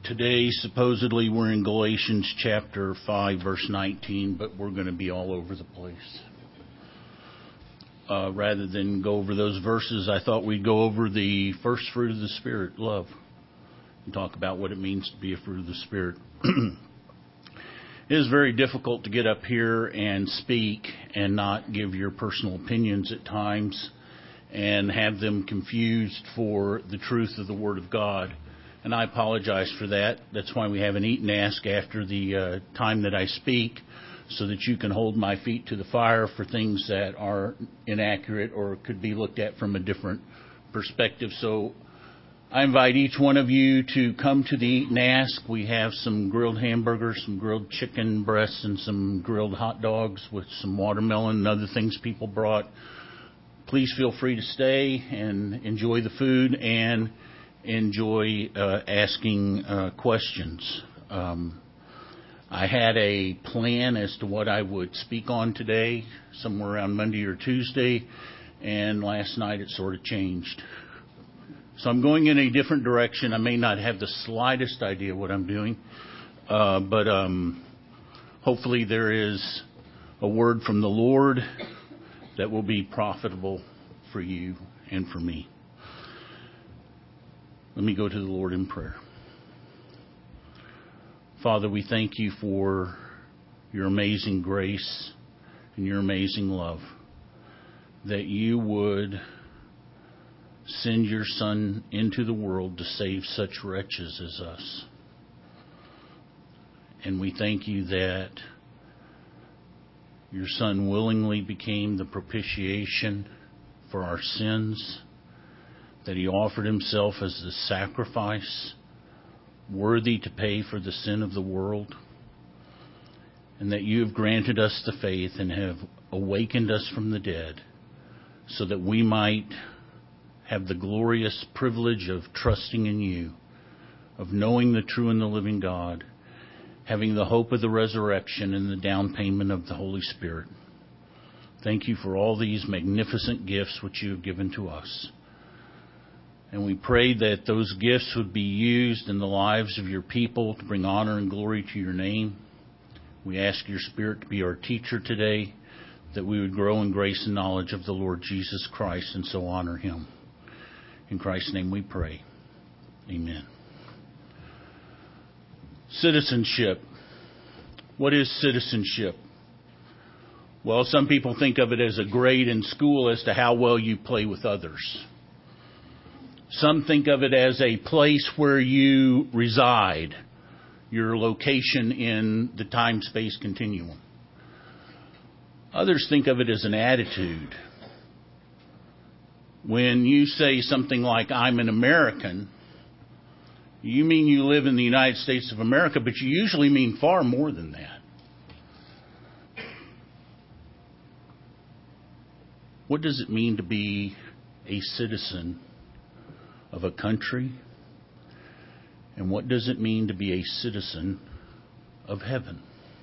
Today, supposedly, we're in Galatians chapter 5, verse 19, but we're going to be all over the place. Rather than go over those verses, I thought we'd go over the first fruit of the Spirit, love, and talk about what it means to be a fruit of the Spirit. It is very difficult to get up here and speak and not give your personal opinions at times and have them confused for the truth of the Word of God. And I apologize for that. That's why we have an eat and ask after the time that I speak, so that you can hold my feet to the fire for things that are inaccurate or could be looked at from a different perspective. So I invite each one of you to come to the eat and ask. We have some grilled hamburgers, some grilled chicken breasts, and some grilled hot dogs with some watermelon and other things people brought. Please feel free to stay and enjoy the food and enjoy asking questions. I had a plan as to what I would speak on today, somewhere around Monday or Tuesday, and last night it sort of changed. So I'm going in a different direction. I may not have the slightest idea what I'm doing, but hopefully there is a word from the Lord that will be profitable for you and for me. Let me go to the Lord in prayer. Father, we thank you for your amazing grace and your amazing love, that you would send your Son into the world to save such wretches as us. And we thank you that your Son willingly became the propitiation for our sins, that he offered himself as the sacrifice worthy to pay for the sin of the world, and that you have granted us the faith and have awakened us from the dead so that we might have the glorious privilege of trusting in you, of knowing the true and the living God, having the hope of the resurrection and the down payment of the Holy Spirit. Thank you for all these magnificent gifts which you have given to us. And we pray that those gifts would be used in the lives of your people to bring honor and glory to your name. We ask your Spirit to be our teacher today, that we would grow in grace and knowledge of the Lord Jesus Christ and so honor him. In Christ's name we pray. Amen. Citizenship. What is citizenship? Well, some people think of it as a grade in school as to how well you play with others. Some think of it as a place where you reside, your location in the time-space continuum. Others think of it as an attitude. When you say something like, I'm an American, you mean you live in the United States of America, but you usually mean far more than that. What does it mean to be a citizen of a country? And what does it mean to be a citizen of heaven?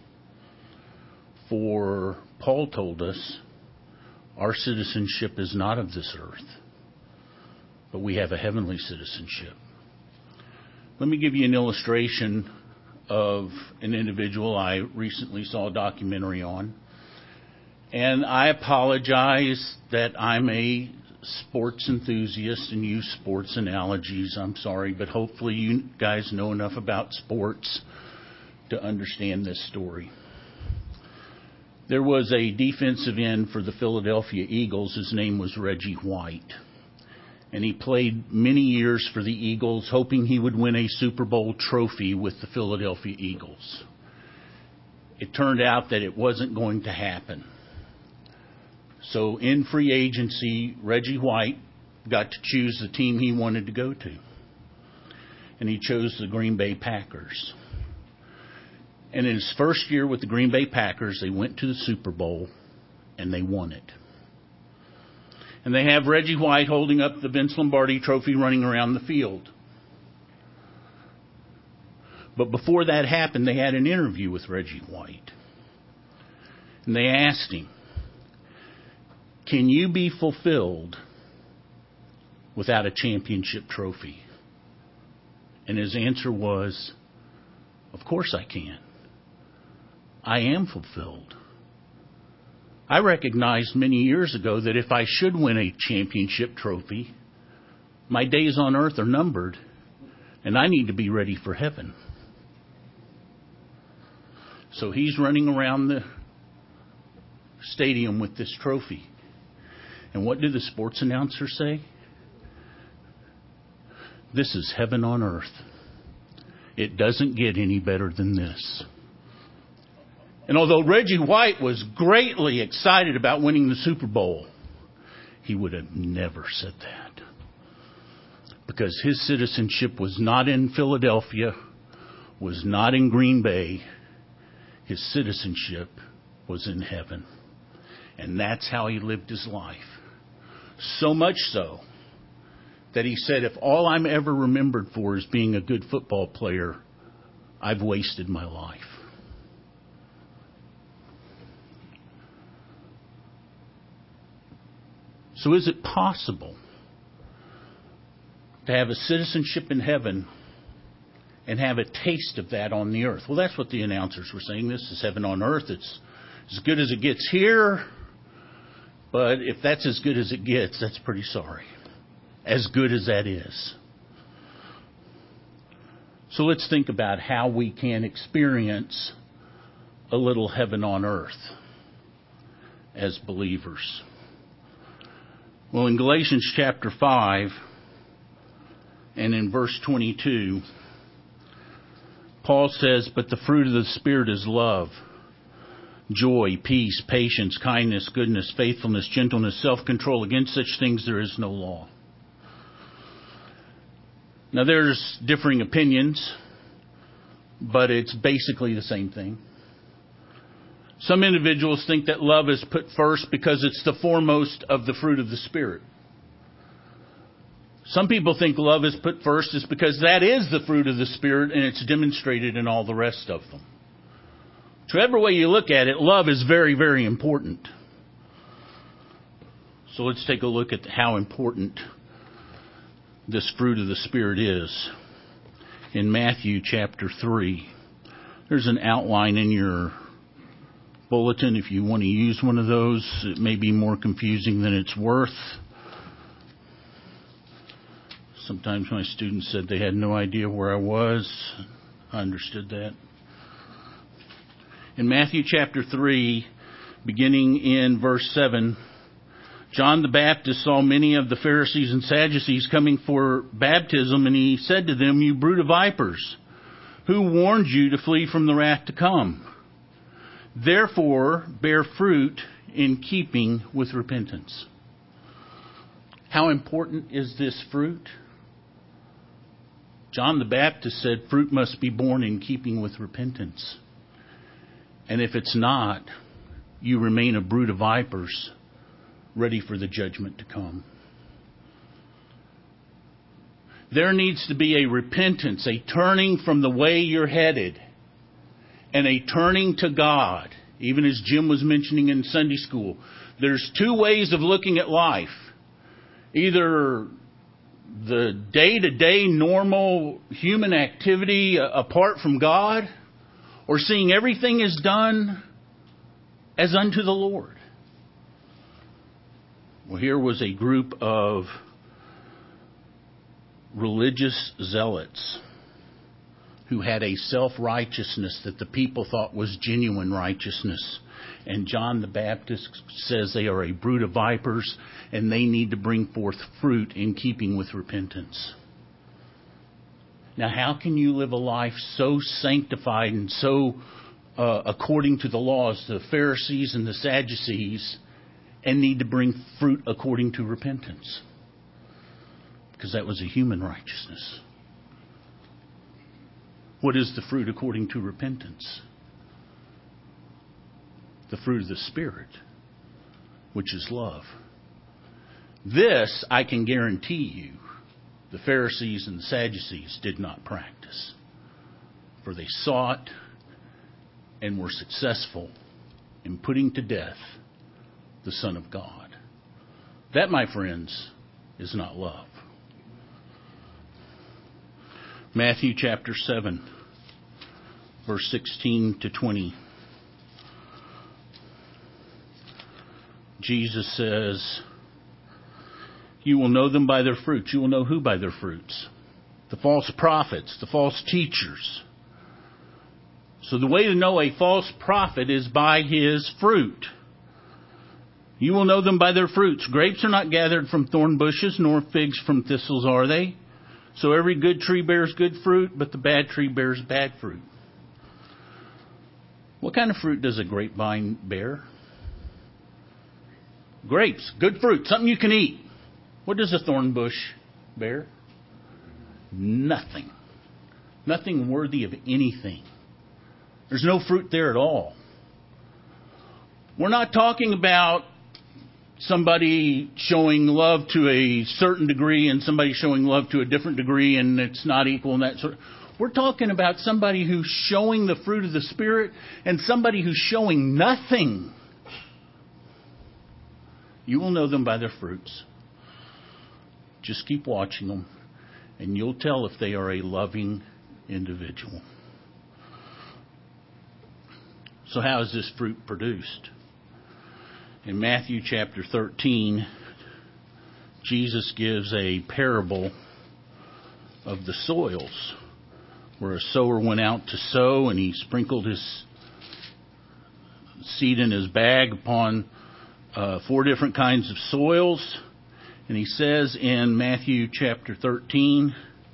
For Paul told us our citizenship is not of this earth, but we have a heavenly citizenship. Let me give you an illustration of an individual I recently saw a documentary on. And I apologize that I'm a sports enthusiast and use sports analogies. I'm sorry, but hopefully you guys know enough about sports to understand this story. There was a defensive end for the Philadelphia Eagles. His name was Reggie White. And he played many years for the Eagles, hoping he would win a Super Bowl trophy with the Philadelphia Eagles. It turned out that it wasn't going to happen. So in free agency, Reggie White got to choose the team he wanted to go to. And he chose the Green Bay Packers. And in his first year with the Green Bay Packers, they went to the Super Bowl and they won it. And they have Reggie White holding up the Vince Lombardi trophy running around the field. But before that happened, they had an interview with Reggie White. And they asked him, can you be fulfilled without a championship trophy? And his answer was, of course I can. I am fulfilled. I recognized many years ago that if I should win a championship trophy, my days on earth are numbered, and I need to be ready for heaven. So he's running around the stadium with this trophy. And what do the sports announcers say? This is heaven on earth. It doesn't get any better than this. And although Reggie White was greatly excited about winning the Super Bowl, he would have never said that. Because his citizenship was not in Philadelphia, was not in Green Bay. His citizenship was in heaven. And that's how he lived his life. So much so that he said, if all I'm ever remembered for is being a good football player, I've wasted my life. So is it possible to have a citizenship in heaven and have a taste of that on the earth? Well, that's what the announcers were saying. This is heaven on earth. It's as good as it gets here. But if that's as good as it gets, that's pretty sorry. As good as that is. So let's think about how we can experience a little heaven on earth as believers. Well, in Galatians chapter 5 and in verse 22, Paul says, but the fruit of the Spirit is love, joy, peace, patience, kindness, goodness, faithfulness, gentleness, self-control. Against such things there is no law. Now there's differing opinions, but it's basically the same thing. Some individuals think that love is put first because it's the foremost of the fruit of the Spirit. Some people think love is put first is because that is the fruit of the Spirit and it's demonstrated in all the rest of them. Whichever way you look at it, love is very, very important. So let's take a look at how important this fruit of the Spirit is. In Matthew chapter 3, there's an outline in your bulletin if you want to use one of those. It may be more confusing than it's worth. Sometimes my students said they had no idea where I was. I understood that. In Matthew chapter 3, beginning in verse 7, John the Baptist saw many of the Pharisees and Sadducees coming for baptism, and he said to them, you brood of vipers, who warned you to flee from the wrath to come? Therefore, bear fruit in keeping with repentance. How important is this fruit? John the Baptist said fruit must be born in keeping with repentance. And if it's not, you remain a brood of vipers, ready for the judgment to come. There needs to be a repentance, a turning from the way you're headed, and a turning to God. Even as Jim was mentioning in Sunday school, there's two ways of looking at life. Either the day-to-day normal human activity apart from God, or seeing everything is done as unto the Lord. Well, here was a group of religious zealots who had a self-righteousness that the people thought was genuine righteousness. And John the Baptist says they are a brood of vipers and they need to bring forth fruit in keeping with repentance. Now, how can you live a life so sanctified and so according to the laws, the Pharisees and the Sadducees, and need to bring fruit according to repentance? Because that was a human righteousness. What is the fruit according to repentance? The fruit of the Spirit, which is love. This, I can guarantee you, the Pharisees and the Sadducees did not practice. For they sought and were successful in putting to death the Son of God. That, my friends, is not love. Matthew chapter 7, verse 16 to 20. Jesus says, you will know them by their fruits. You will know who by their fruits? The false prophets, the false teachers. So the way to know a false prophet is by his fruit. You will know them by their fruits. Grapes are not gathered from thorn bushes, nor figs from thistles, are they? So every good tree bears good fruit, but the bad tree bears bad fruit. What kind of fruit does a grapevine bear? Grapes, good fruit, something you can eat. What does a thorn bush bear? Nothing. Nothing worthy of anything. There's no fruit there at all. We're not talking about somebody showing love to a certain degree and somebody showing love to a different degree and it's not equal and that sort of. We're talking about somebody who's showing the fruit of the Spirit and somebody who's showing nothing. You will know them by their fruits. Just keep watching them, and you'll tell if they are a loving individual. So how is this fruit produced? In Matthew chapter 13, Jesus gives a parable of the soils, where a sower went out to sow, and he sprinkled his seed in his bag upon 4 different kinds of soils. And he says in Matthew chapter 13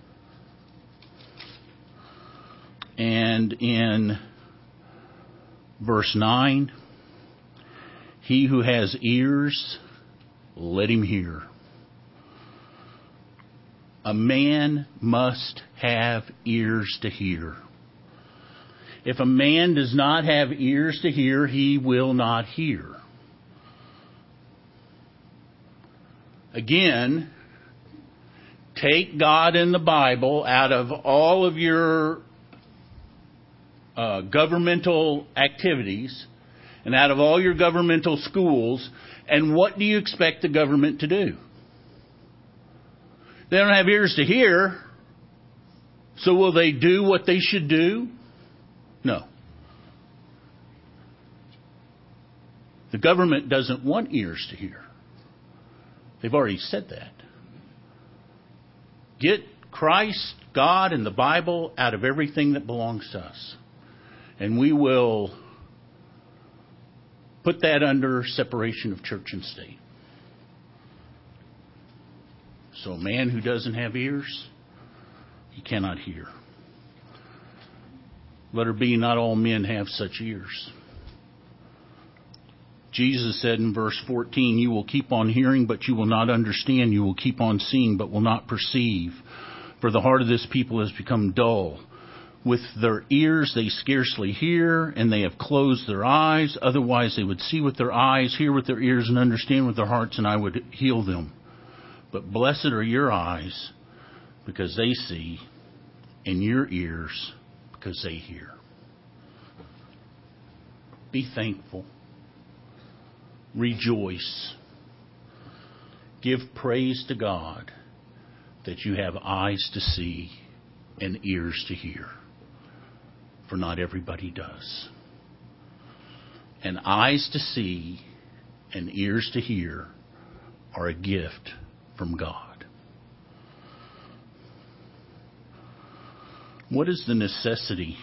and in verse 9, he who has ears, let him hear. A man must have ears to hear. If a man does not have ears to hear, he will not hear. Again, take God and the Bible out of all of your governmental activities and out of all your governmental schools, and what do you expect the government to do? They don't have ears to hear, so will they do what they should do? No. The government doesn't want ears to hear. They've already said that. Get Christ, God, and the Bible out of everything that belongs to us. And we will put that under separation of church and state. So a man who doesn't have ears, he cannot hear. Let her be, not all men have such ears. Jesus said in verse 14, you will keep on hearing, but you will not understand. You will keep on seeing, but will not perceive. For the heart of this people has become dull. With their ears they scarcely hear, and they have closed their eyes. Otherwise they would see with their eyes, hear with their ears, and understand with their hearts, and I would heal them. But blessed are your eyes, because they see, and your ears, because they hear. Be thankful. Rejoice. Give praise to God that you have eyes to see and ears to hear. For not everybody does. And eyes to see and ears to hear are a gift from God. What is the necessity?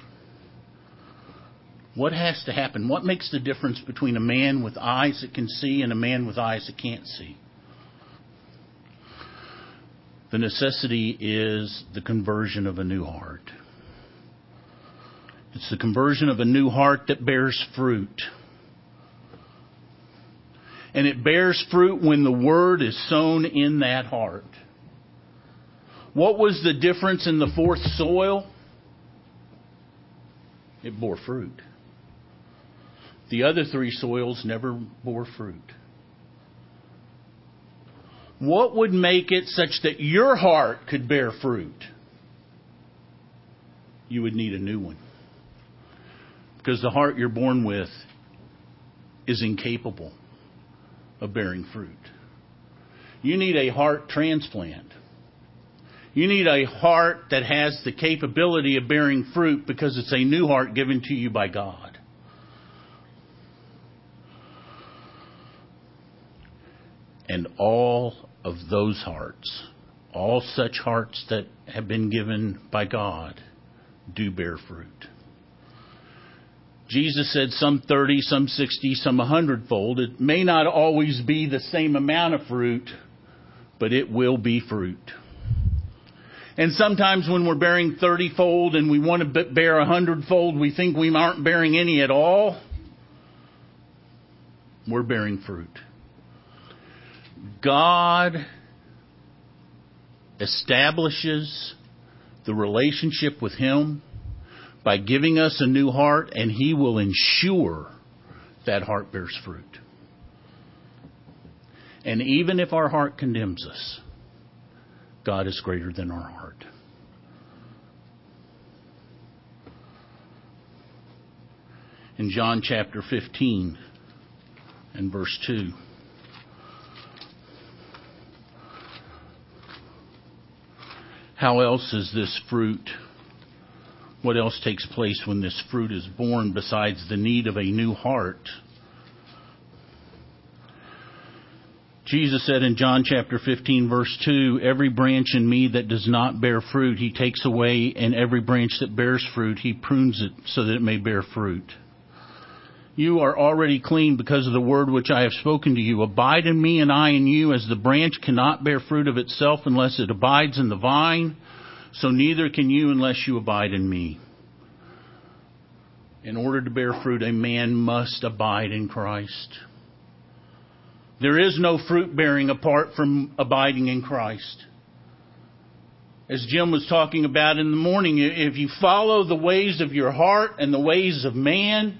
What has to happen? What makes the difference between a man with eyes that can see and a man with eyes that can't see? The necessity is the conversion of a new heart. It's the conversion of a new heart that bears fruit. And it bears fruit when the Word is sown in that heart. What was the difference in the 4th soil? It bore fruit. The other 3 soils never bore fruit. What would make it such that your heart could bear fruit? You would need a new one. Because the heart you're born with is incapable of bearing fruit. You need a heart transplant. You need a heart that has the capability of bearing fruit because it's a new heart given to you by God. And all of those hearts, all such hearts that have been given by God, do bear fruit. Jesus said some 30, some 60, some 100-fold. It may not always be the same amount of fruit, but it will be fruit. And sometimes when we're bearing 30-fold and we want to bear 100-fold, we think we aren't bearing any at all. We're bearing fruit. God establishes the relationship with Him by giving us a new heart, and He will ensure that heart bears fruit. And even if our heart condemns us, God is greater than our heart. In John chapter 15 and verse 2, how else is this fruit? What else takes place when this fruit is born besides the need of a new heart? Jesus said in John chapter 15 verse 2, every branch in me that does not bear fruit, He takes away, and every branch that bears fruit, He prunes it so that it may bear fruit. You are already clean because of the word which I have spoken to you. Abide in me and I in you, as the branch cannot bear fruit of itself unless it abides in the vine. So neither can you unless you abide in me. In order to bear fruit, a man must abide in Christ. There is no fruit bearing apart from abiding in Christ. As Jim was talking about in the morning, if you follow the ways of your heart and the ways of man,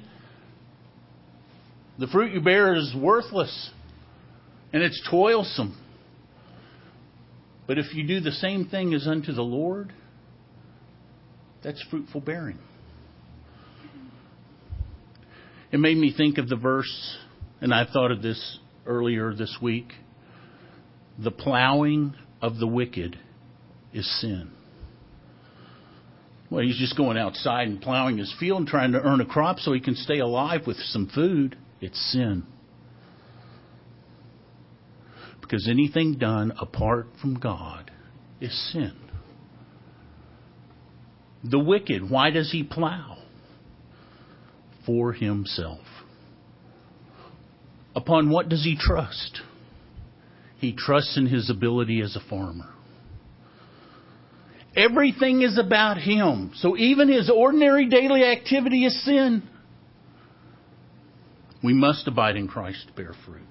the fruit you bear is worthless and it's toilsome. But if you do the same thing as unto the Lord, that's fruitful bearing. It made me think of the verse, and I thought of this earlier this week. The plowing of the wicked is sin. Well, he's just going outside and plowing his field and trying to earn a crop so he can stay alive with some food. It's sin. Because anything done apart from God is sin. The wicked, why does he plow? For himself. Upon what does he trust? He trusts in his ability as a farmer. Everything is about him. So even his ordinary daily activity is sin. We must abide in Christ to bear fruit.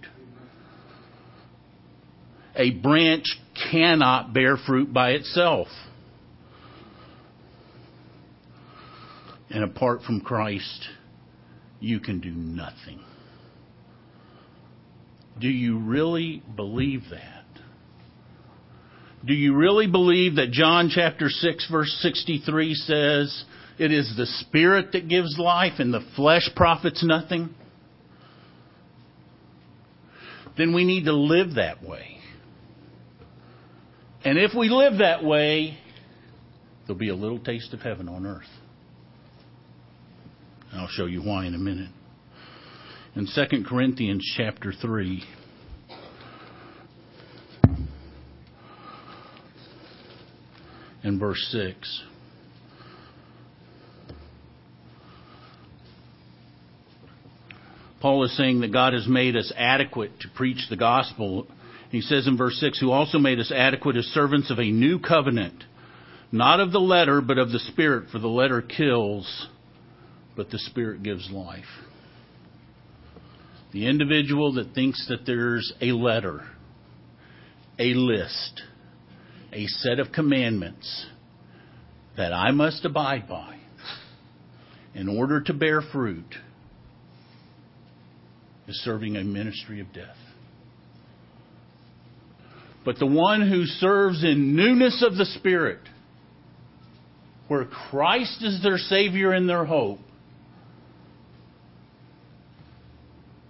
A branch cannot bear fruit by itself. And apart from Christ, you can do nothing. Do you really believe that? Do you really believe that John chapter 6 verse 63 says, it is the Spirit that gives life and the flesh profits nothing? Then we need to live that way. And if we live that way, there'll be a little taste of heaven on earth. And I'll show you why in a minute. In 2 Corinthians chapter 3, and verse 6. Paul is saying that God has made us adequate to preach the gospel. He says in verse 6, who also made us adequate as servants of a new covenant, not of the letter, but of the Spirit, for the letter kills, but the Spirit gives life. The individual that thinks that there's a letter, a list, a set of commandments that I must abide by in order to bear fruit is serving a ministry of death. But the one who serves in newness of the Spirit, where Christ is their Savior and their hope,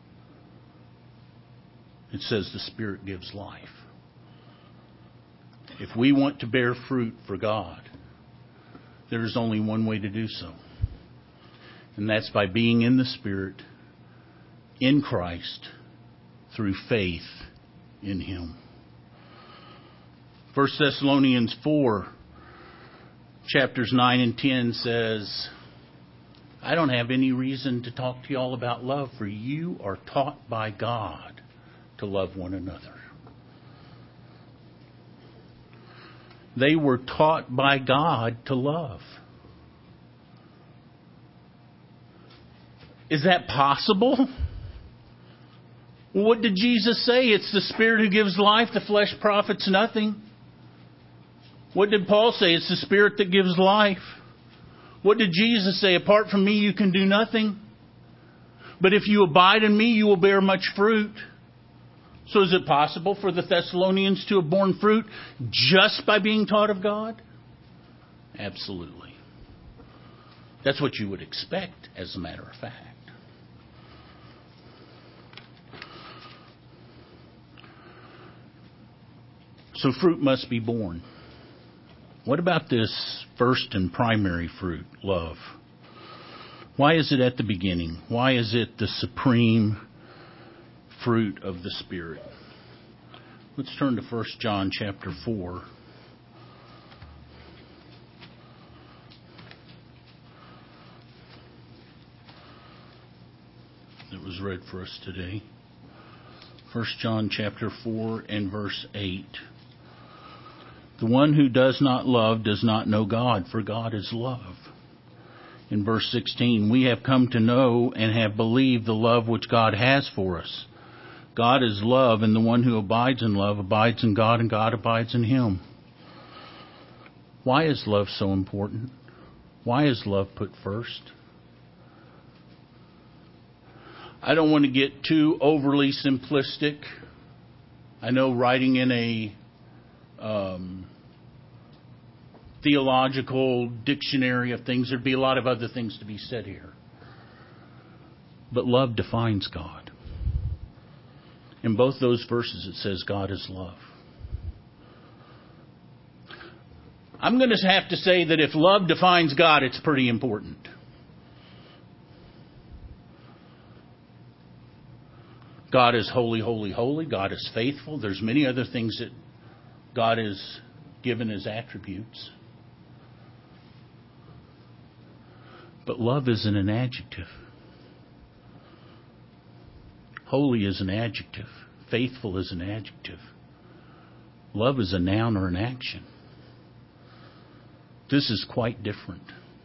it says the Spirit gives life. If we want to bear fruit for God, there is only one way to do so. And that's by being in the Spirit, in Christ, through faith in Him. 1 Thessalonians 4, chapters 9 and 10 says, I don't have any reason to talk to you all about love, for you are taught by God to love one another. They were taught by God to love. Is that possible? What did Jesus say? It's the Spirit who gives life. The flesh profits nothing. What did Paul say? It's the Spirit that gives life. What did Jesus say? Apart from me, you can do nothing. But if you abide in me, you will bear much fruit. So is it possible for the Thessalonians to have borne fruit just by being taught of God? Absolutely. That's what you would expect, as a matter of fact. So fruit must be born. What about this first and primary fruit, love? Why is it at the beginning? Why is it the supreme fruit of the Spirit? Let's turn to 1 John chapter 4. That was read for us today. 1 John chapter 4 and verse 8. The one who does not love does not know God, for God is love. In verse 16, we have come to know and have believed the love which God has for us. God is love, and the one who abides in love abides in God, and God abides in him. Why is love so important? Why is love put first? I don't want to get too overly simplistic. I know writing in a theological dictionary of things, there'd be a lot of other things to be said here. But love defines God. In both those verses it says God is love. I'm going to have to say that if love defines God, it's pretty important. God is holy, holy, holy. God is faithful. There's many other things that God has given as attributes. But love isn't an adjective. Holy is an adjective. Faithful is an adjective. Love is a noun or an action. This is quite different.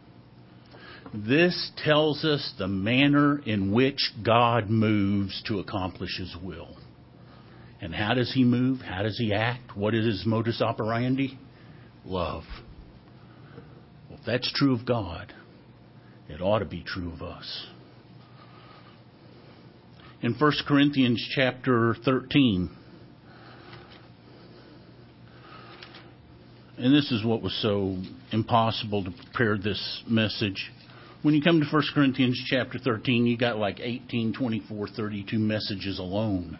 This tells us the manner in which God moves to accomplish His will. And how does He move? How does He act? What is His modus operandi? Love. Well, if that's true of God, it ought to be true of us. In 1 Corinthians chapter 13, and this is what was so impossible to prepare this message. When you come to 1 Corinthians chapter 13, you got like 18, 24, 32 messages alone.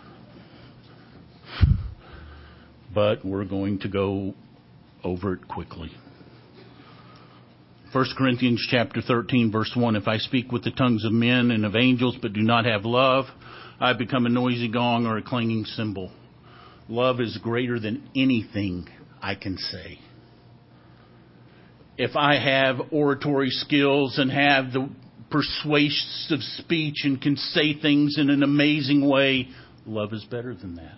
But we're going to go over it quickly. 1 Corinthians chapter 13, verse 1, if I speak with the tongues of men and of angels but do not have love, I become a noisy gong or a clanging cymbal. Love is greater than anything I can say. If I have oratory skills and have the persuasive speech and can say things in an amazing way, love is better than that.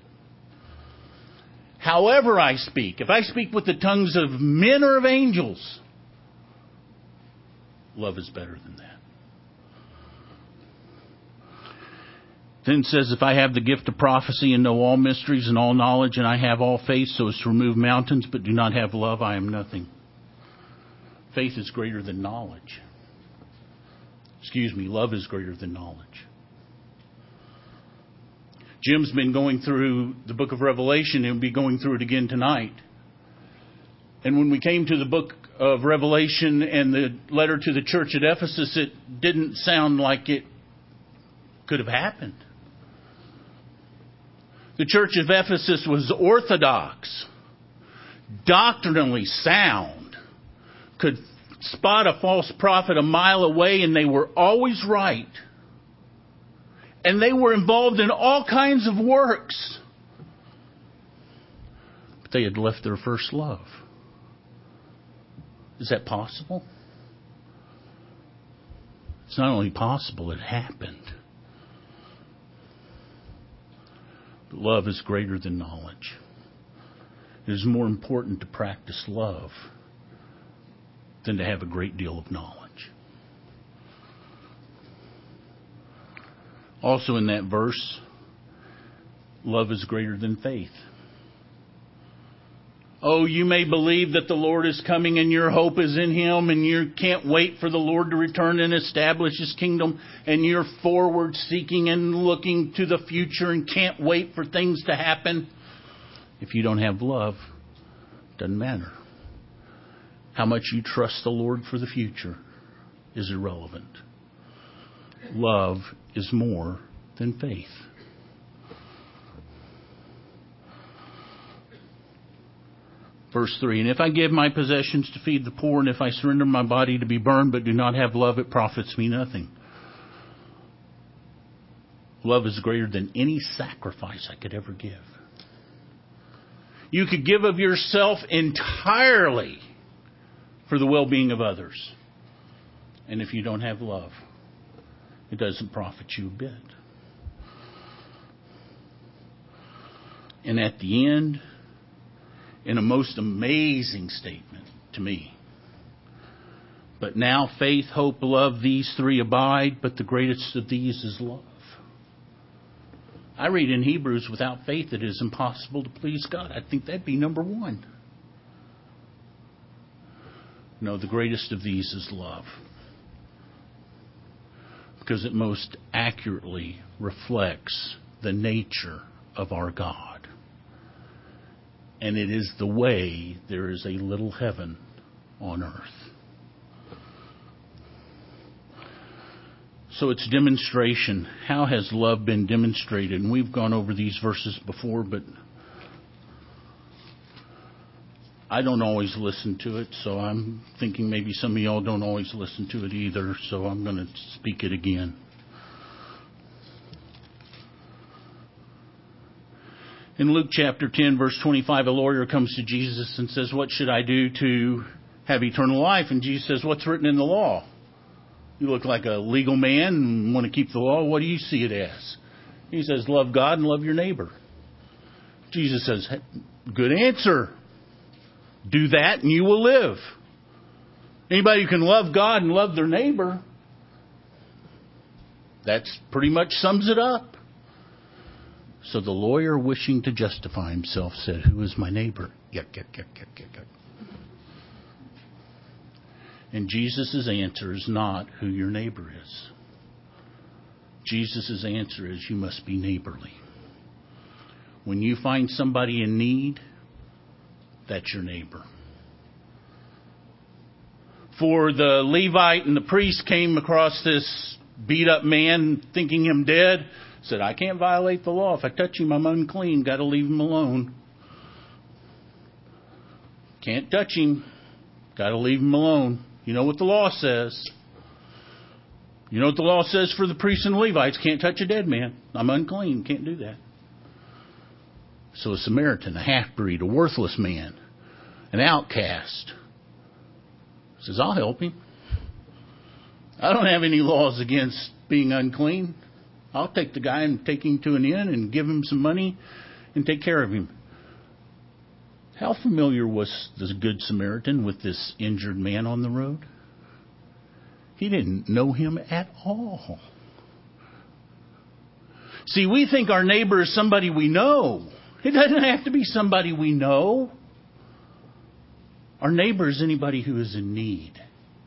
However I speak, if I speak with the tongues of men or of angels, love is better than that. Then it says, if I have the gift of prophecy and know all mysteries and all knowledge, and I have all faith so as to remove mountains, but do not have love, I am nothing. Faith is greater than knowledge. Love is greater than knowledge. Jim's been going through the book of Revelation and will be going through it again tonight. And when we came to the book of Revelation and the letter to the church at Ephesus, it didn't sound like it could have happened. The church of Ephesus was orthodox. doctrinally sound, could spot a false prophet a mile away, and they were always right. And they were involved in all kinds of works. But they had left their first love. Is that possible? It's not only possible, it happened. But love is greater than knowledge. It is more important to practice love than to have a great deal of knowledge. Also in that verse, love is greater than faith. Oh, you may believe that the Lord is coming and your hope is in Him, and you can't wait for the Lord to return and establish His kingdom, and you're forward seeking and looking to the future and can't wait for things to happen. If you don't have love, it doesn't matter. How much you trust the Lord for the future is irrelevant. Love is more than faith. Verse 3, and if I give my possessions to feed the poor, and if I surrender my body to be burned, but do not have love, it profits me nothing. Love is greater than any sacrifice I could ever give. You could give of yourself entirely for the well-being of others. And if you don't have love, it doesn't profit you a bit. And at the end, in a most amazing statement to me, but now faith, hope, love, these three abide, but the greatest of these is love. I read in Hebrews, without faith it is impossible to please God. I think that'd be number one. No, the greatest of these is love. Because it most accurately reflects the nature of our God. And it is the way there is a little heaven on earth. So it's demonstration. How has love been demonstrated? And we've gone over these verses before, but I don't always listen to it, so I'm thinking maybe some of y'all don't always listen to it either, so I'm going to speak it again. In Luke chapter 10, verse 25, a lawyer comes to Jesus and says, what should I do to have eternal life? And Jesus says, what's written in the law? You look like a legal man and want to keep the law. What do you see it as? He says, love God and love your neighbor. Jesus says, good answer. Do that and you will live. Anybody who can love God and love their neighbor, that's pretty much sums it up. So the lawyer, wishing to justify himself, said, who is my neighbor? Yuck, yuck, yuck, yuck, yuck, yuck. And Jesus' answer is not who your neighbor is. Jesus' answer is you must be neighborly. When you find somebody in need, that's your neighbor. For the Levite and the priest came across this beat up man, thinking him dead, said, I can't violate the law. If I touch him, I'm unclean. Got to leave him alone. Can't touch him. Got to leave him alone. You know what the law says. You know what the law says for the priests and Levites. Can't touch a dead man. I'm unclean. Can't do that. So a Samaritan, a half-breed, a worthless man, an outcast, says, I'll help him. I don't have any laws against being unclean. I'll take the guy and take him to an inn and give him some money and take care of him. How familiar was this Good Samaritan with this injured man on the road? He didn't know him at all. See, we think our neighbor is somebody we know. It doesn't have to be somebody we know. Our neighbor is anybody who is in need.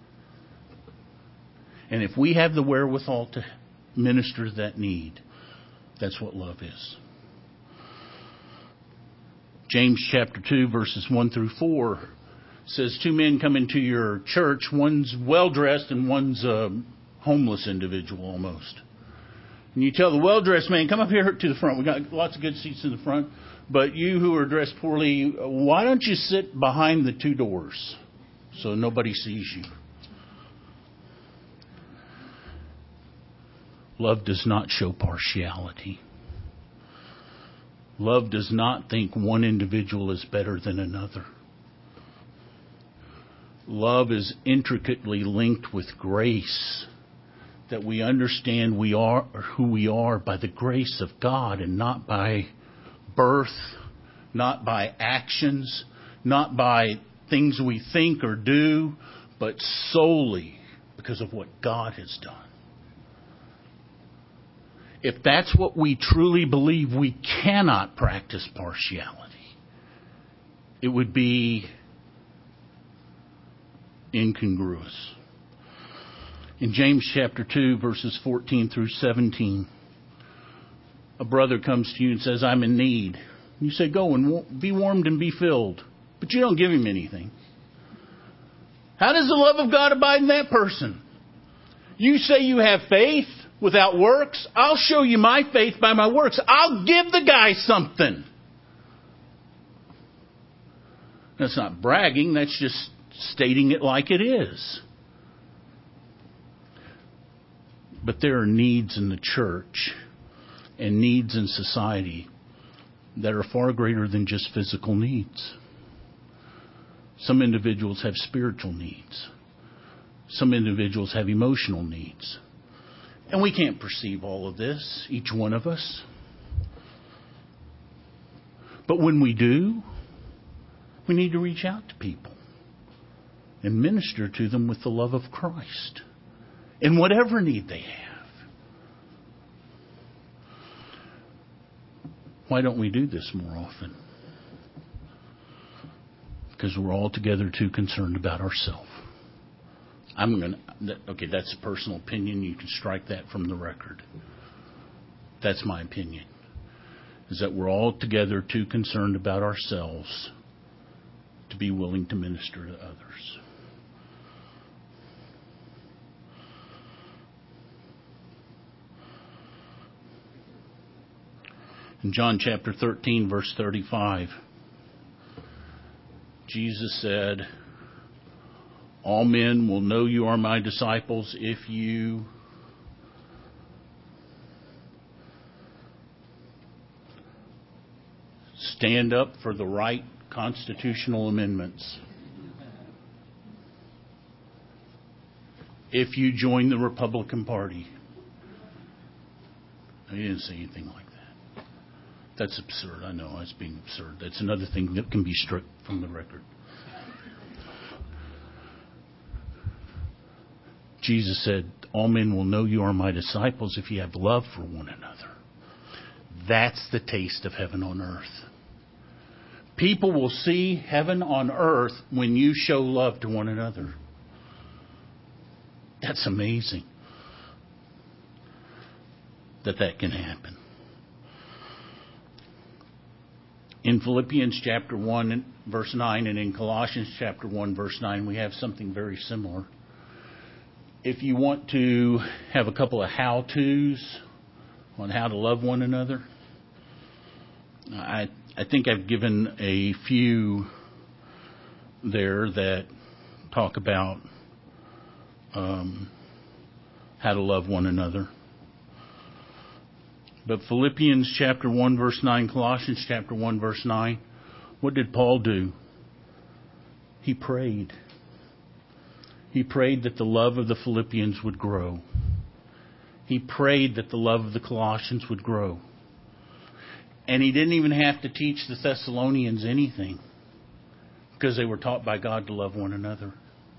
And if we have the wherewithal to minister that need, that's what love is. James chapter 2, verses 1 through 4 says, two men come into your church. One's well-dressed and one's a homeless individual almost. And you tell the well-dressed man, come up here to the front. We got lots of good seats in the front. But you who are dressed poorly, why don't you sit behind the two doors so nobody sees you? Love does not show partiality. Love does not think one individual is better than another. Love is intricately linked with grace, that we understand we are who we are by the grace of God and not by birth, not by actions, not by things we think or do, but solely because of what God has done. If that's what we truly believe, we cannot practice partiality. It would be incongruous. In James chapter 2, verses 14 through 17, a brother comes to you and says, I'm in need. You say, go and be warmed and be filled. But you don't give him anything. How does the love of God abide in that person? You say you have faith without works. I'll show you my faith by my works. I'll give the guy something. That's not bragging. That's just stating it like it is. But there are needs in the church and needs in society that are far greater than just physical needs. Some individuals have spiritual needs. Some individuals have emotional needs. And we can't perceive all of this, each one of us. But when we do, we need to reach out to people and minister to them with the love of Christ in whatever need they have. Why don't we do this more often? Because we're altogether too concerned about ourselves. Okay, that's a personal opinion. You can strike that from the record. That's my opinion. Is that we're altogether too concerned about ourselves to be willing to minister to others. In John chapter 13, verse 35, Jesus said, all men will know you are my disciples if you stand up for the right constitutional amendments. If you join the Republican Party. I didn't say anything like that. That's absurd. I know that's being absurd. That's another thing that can be struck from the record. Jesus said, all men will know you are my disciples if you have love for one another. That's the taste of heaven on earth. People will see heaven on earth when you show love to one another. That's amazing that can happen. In Philippians chapter 1 verse 9 and in Colossians chapter 1 verse 9 we have something very similar. If you want to have a couple of how-tos on how to love one another, I think I've given a few there that talk about how to love one another. But Philippians chapter 1 verse 9, Colossians chapter 1 verse 9, what did Paul do? He prayed. He prayed that the love of the Philippians would grow. He prayed that the love of the Colossians would grow. And he didn't even have to teach the Thessalonians anything because they were taught by God to love one another.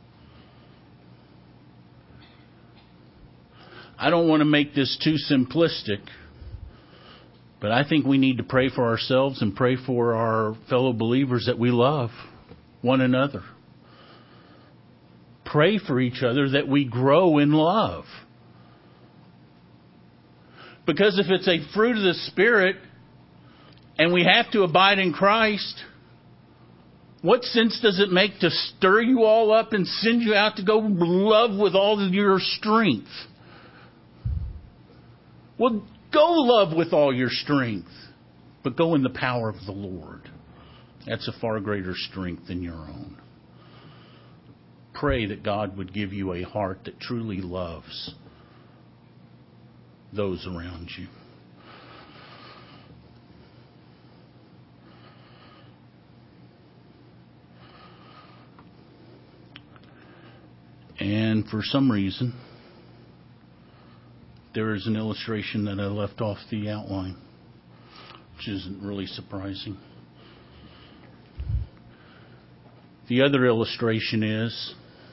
I don't want to make this too simplistic, but I think we need to pray for ourselves and pray for our fellow believers that we love one another. Pray for each other that we grow in love. Because if it's a fruit of the Spirit and we have to abide in Christ, what sense does it make to stir you all up and send you out to go love with all of your strength? Well, go love with all your strength, but go in the power of the Lord. That's a far greater strength than your own. Pray that God would give you a heart that truly loves those around you. And for some reason, there is an illustration that I left off the outline, which isn't really surprising. The other illustration is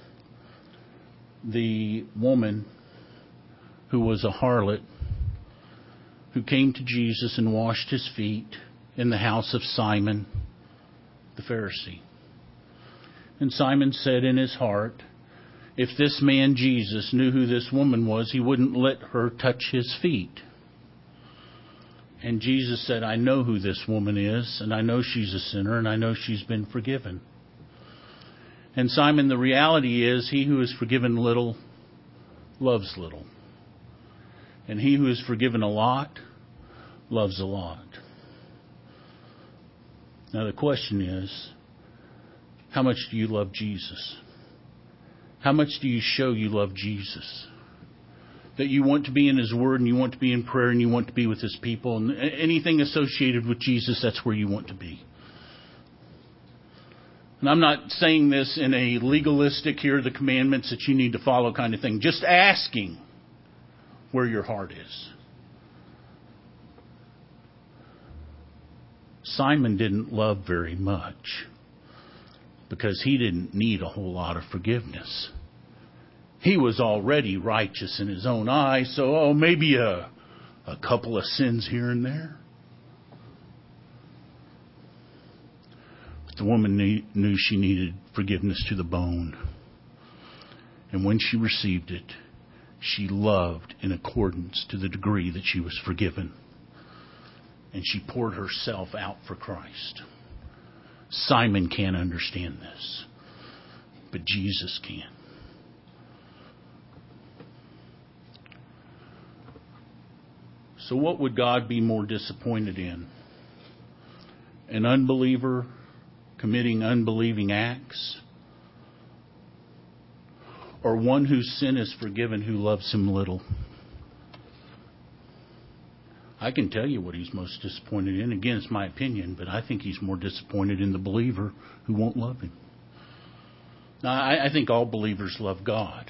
the woman who was a harlot who came to Jesus and washed his feet in the house of Simon the Pharisee. And Simon said in his heart, if this man Jesus knew who this woman was, he wouldn't let her touch his feet. And Jesus said, I know who this woman is, and I know she's a sinner, and I know she's been forgiven. And Simon, the reality is, he who is forgiven little loves little. And he who is forgiven a lot loves a lot. Now the question is, how much do you love Jesus? How much do you show you love Jesus? That you want to be in His Word and you want to be in prayer and you want to be with His people. And anything associated with Jesus, that's where you want to be. And I'm not saying this in a legalistic, here are the commandments that you need to follow kind of thing. Just asking where your heart is. Simon didn't love very much because he didn't need a whole lot of forgiveness. He was already righteous in his own eyes, so maybe a couple of sins here and there. But the woman knew she needed forgiveness to the bone. And when she received it, she loved in accordance to the degree that she was forgiven. And she poured herself out for Christ. Simon can't understand this, but Jesus can. So what would God be more disappointed in? An unbeliever committing unbelieving acts? Or one whose sin is forgiven who loves Him little? I can tell you what He's most disappointed in. Again, it's my opinion, but I think He's more disappointed in the believer who won't love Him. Now, I think all believers love God.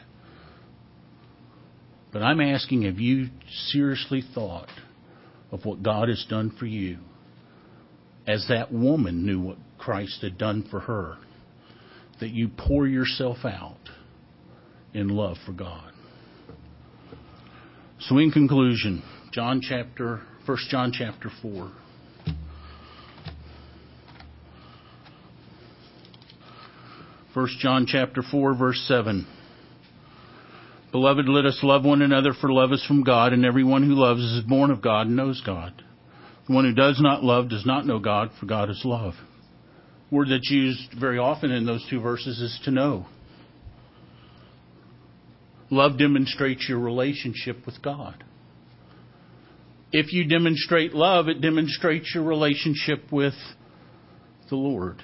But I'm asking, have you seriously thought of what God has done for you as that woman knew what Christ had done for her? That you pour yourself out in love for God. So in conclusion, 1 John chapter 4. First John chapter 4, verse 7. Beloved, let us love one another, for love is from God, and everyone who loves is born of God and knows God. The one who does not love does not know God, for God is love. The word that's used very often in those two verses is to know. Love demonstrates your relationship with God. If you demonstrate love, it demonstrates your relationship with the Lord.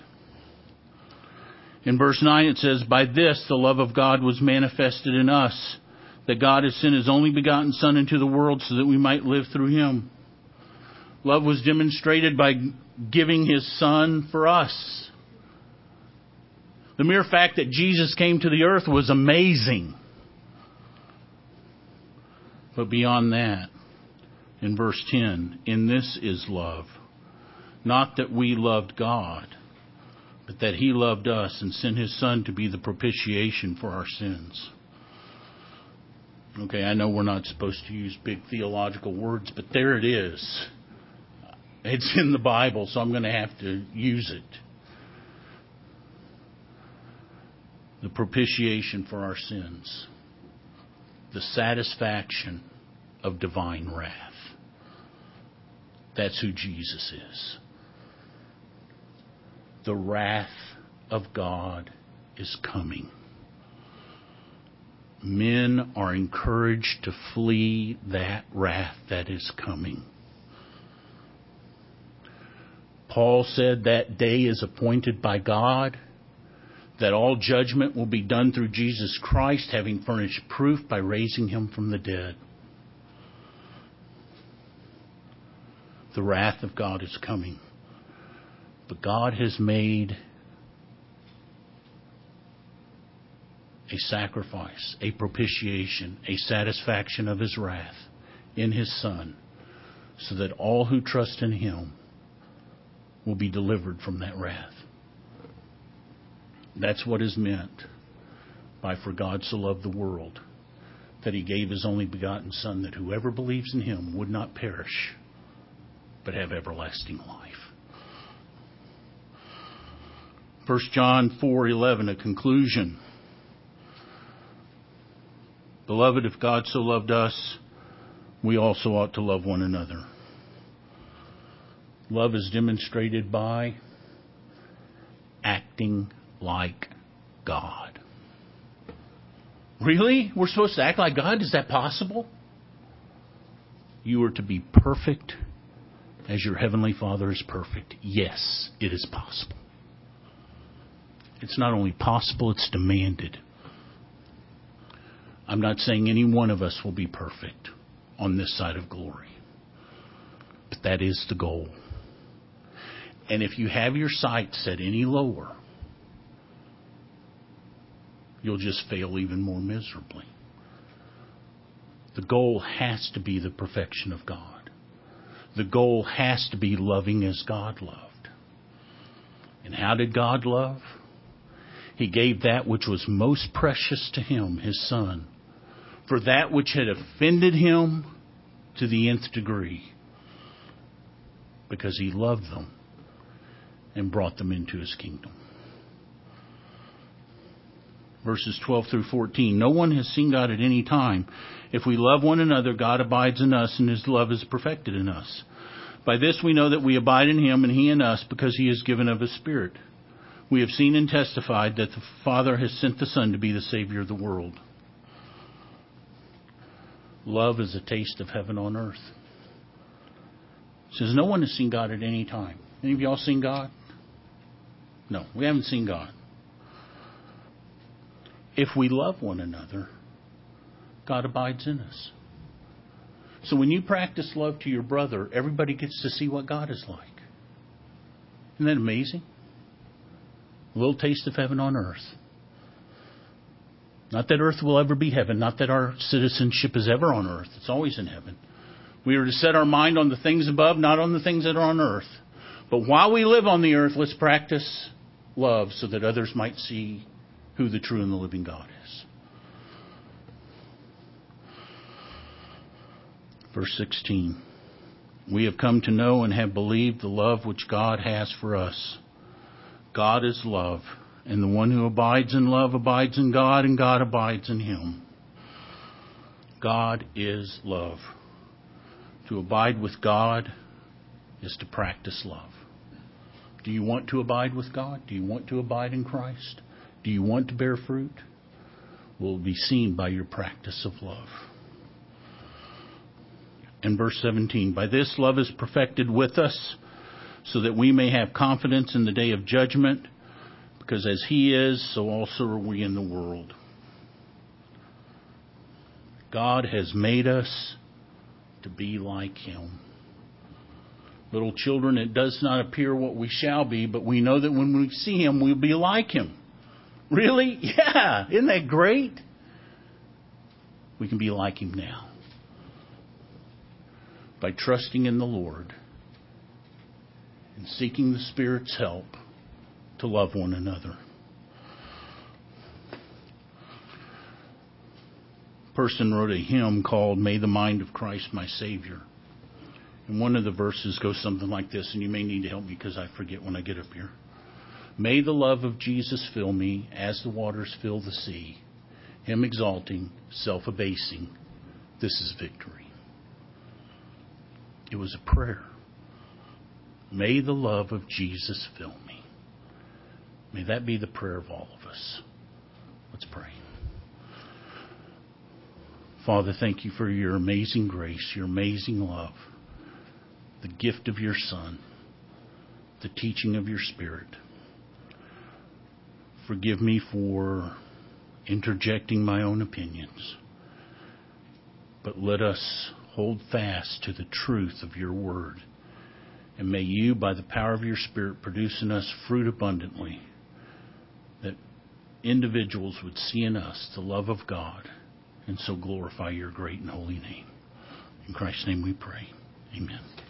In verse 9 it says, by this the love of God was manifested in us, that God has sent His only begotten Son into the world so that we might live through Him. Love was demonstrated by giving His Son for us. The mere fact that Jesus came to the earth was amazing. But beyond that, in verse 10, in this is love. Not that we loved God, but that He loved us and sent His Son to be the propitiation for our sins. Okay, I know we're not supposed to use big theological words, but there it is. It's in the Bible, so I'm going to have to use it. The propitiation for our sins. The satisfaction of divine wrath. That's who Jesus is. The wrath of God is coming. men are encouraged to flee that wrath that is coming. Paul said that day is appointed by God, that all judgment will be done through Jesus Christ, having furnished proof by raising him from the dead. The wrath of God is coming. But God has made a sacrifice, a propitiation, a satisfaction of his wrath in his Son, so that all who trust in him will be delivered from that wrath. That's what is meant by "for God so loved the world, that he gave his only begotten Son, that whoever believes in him would not perish, but have everlasting life." 1 John 4:11, a conclusion. "Beloved, if God so loved us, we also ought to love one another." Love is demonstrated by acting like God. Really? We're supposed to act like God? Is that possible? You are to be perfect as your Heavenly Father is perfect. Yes, it is possible. It's not only possible, it's demanded. I'm not saying any one of us will be perfect on this side of glory, but that is the goal. And if you have your sights set any lower, you'll just fail even more miserably. The goal has to be the perfection of God. The goal has to be loving as God loved. And how did God love? He gave that which was most precious to him, his Son, for that which had offended him to the nth degree, because he loved them and brought them into his kingdom. Verses 12 through 14. "No one has seen God at any time. If we love one another, God abides in us, and his love is perfected in us. By this we know that we abide in him, and he in us, because he has given of his Spirit. We have seen and testified that the Father has sent the Son to be the Savior of the world." Love is a taste of heaven on earth. It says no one has seen God at any time. Any of y'all seen God? No, we haven't seen God. If we love one another, God abides in us. So when you practice love to your brother, everybody gets to see what God is like. Isn't that amazing? A little taste of heaven on earth. Not that earth will ever be heaven. Not that our citizenship is ever on earth. It's always in heaven. We are to set our mind on the things above, not on the things that are on earth. But while we live on the earth, let's practice love so that others might see who the true and the living God is. Verse 16. "We have come to know and have believed the love which God has for us. God is love, and the one who abides in love abides in God, and God abides in him." God is love. To abide with God is to practice love. Do you want to abide with God? Do you want to abide in Christ? Do you want to bear fruit? Will be seen by your practice of love. In verse 17, "By this love is perfected with us, so that we may have confidence in the day of judgment, because as he is, so also are we in the world." God has made us to be like him. Little children, it does not appear what we shall be, but we know that when we see him, we'll be like him. Really? Yeah. Isn't that great? We can be like him now. By trusting in the Lord and seeking the Spirit's help to love one another. A person wrote a hymn called "May the Mind of Christ My Savior." And one of the verses goes something like this, and you may need to help me because I forget when I get up here. "May the love of Jesus fill me as the waters fill the sea, him exalting, self-abasing. This is victory." It was a prayer. May the love of Jesus fill me. May that be the prayer of all of us. Let's pray. Father, thank you for your amazing grace, your amazing love, the gift of your Son, the teaching of your Spirit. Forgive me for interjecting my own opinions, but let us hold fast to the truth of your word. And may you, by the power of your Spirit, produce in us fruit abundantly, that individuals would see in us the love of God and so glorify your great and holy name. In Christ's name we pray. Amen.